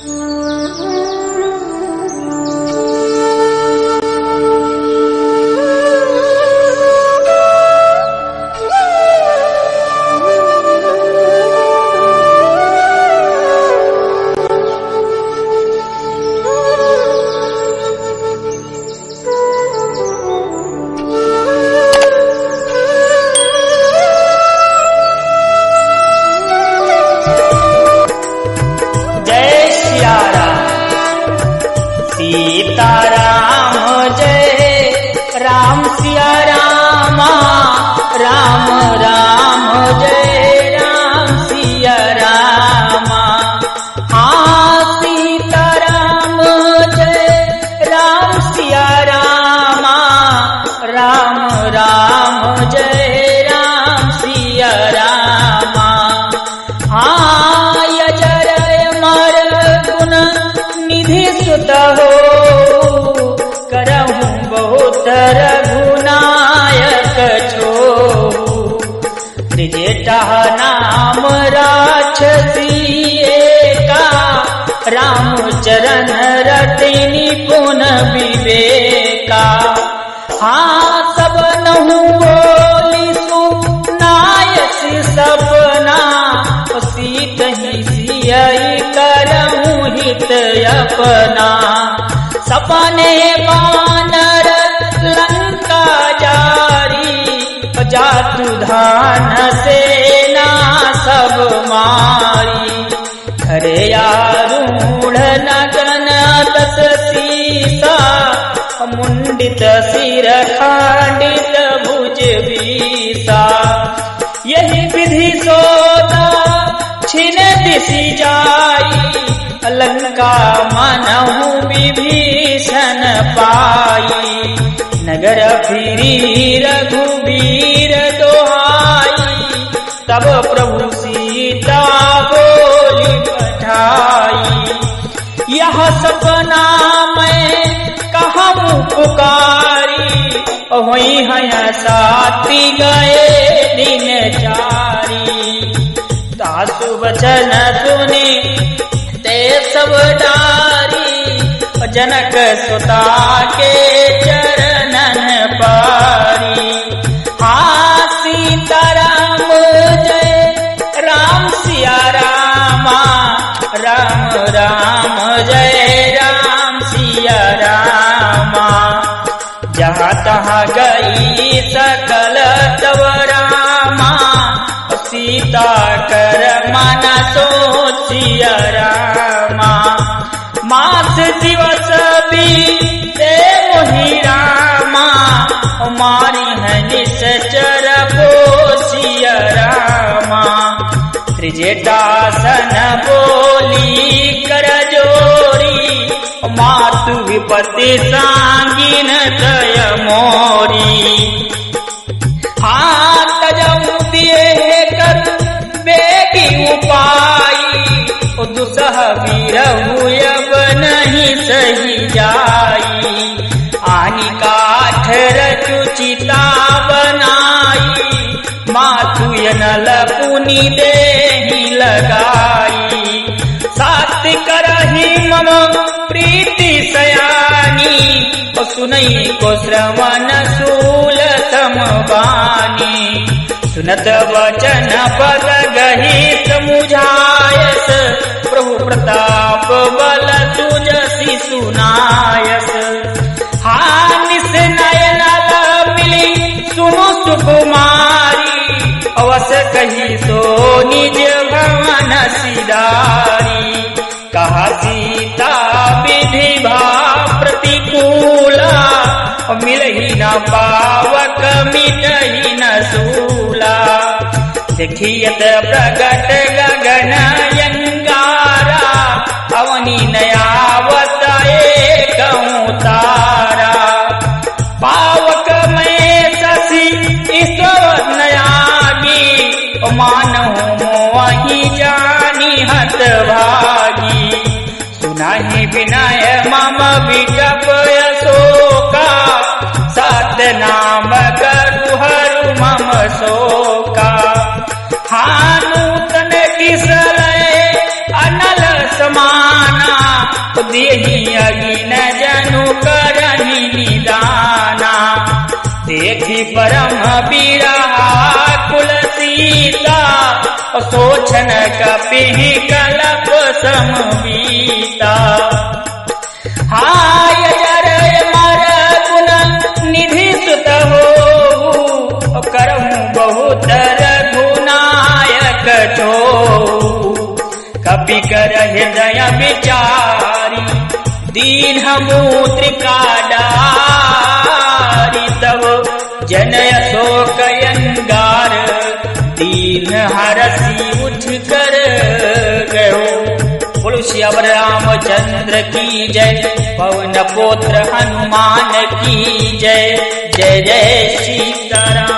नाम राक्षसी एका रामचरण रटिनी पुन विवेका। हाँ सब नहु बोली सुनायसी सपना सीत ही सियई करहु हित अपना। सपने वानर लंका जारी जातु धान सेना सब मारी। घरे आरूढ़ नगन दस सीसा मुंडित सिर खंडित भुज बीसा। यही विधि सोदा छिन दिशि जाई लंका मनहु विभीषण पाई। नगर फिरी रघुबीर दोहाई तब प्रभु सीता बोली पठाई। यह सपना मैं कहूँ पुकारी होई है साथी गए दिन चारी। सासु वचन सुनी ते सब डारी जनक सुता के चरणन पारी। हाँ सीताराम जय राम सिया रामा राम राम जय राम सिया रामा। जहाँ तहाँ गई सकल तव रामा सीता कर माना सोचिया रामा। मास दिवस बीते मोहि रामा मारी है निश्चर पोसिया रामा। त्रिजटासन बोली कर जोरी मातु विपत्ति सांगिन तय मोरी। हाथ जऊ दिए कर बेगी उपाई दुसह वीरहु अब नहीं सही जाई। आनी काठ रचुचिता बनाई माथु नल पुनि देहि लगाई। सात करहि मम प्रीति सयानी सुनई को श्रवण शूल समबानी। सुनत वचन पद गही समुझायस प्रभु प्रताप बल तुजसी सुनायस। हानिस नयन मिली सुनु सुकुमारी अवस कही सो निज भवन सिदारी। कहा सीता विधि भा प्रतिकूला मिलही न पावक मिटही न सूला। देखियत प्रगट गगन यंगारा अवनी नयावत एकहु तारा। पावक में शशि ईश्वर नयागी मानहु मोहि जानी हत भागी। सुनाहि विनय मम विटप अशोका सत नाम करु हरु मम शोका। हानूतन किसलय अनल समाना देही अगिन जनु करही निदाना। देखी परम बिरहा कुल सीता सोचन कपिहि कलप समबीता। हाय जरय मर गुण निधि सुत हो करहु बहुत रघुनायक छो। कपि कर हृदय विचारी दीन मूत्रिका डारी। तब जनय शोक अंगार दीन हरसी उठ कर गयो। बोलो श्यावर रामचंद्र की जय, पवन पुत्र हनुमान की जय। जय जय सीताराम।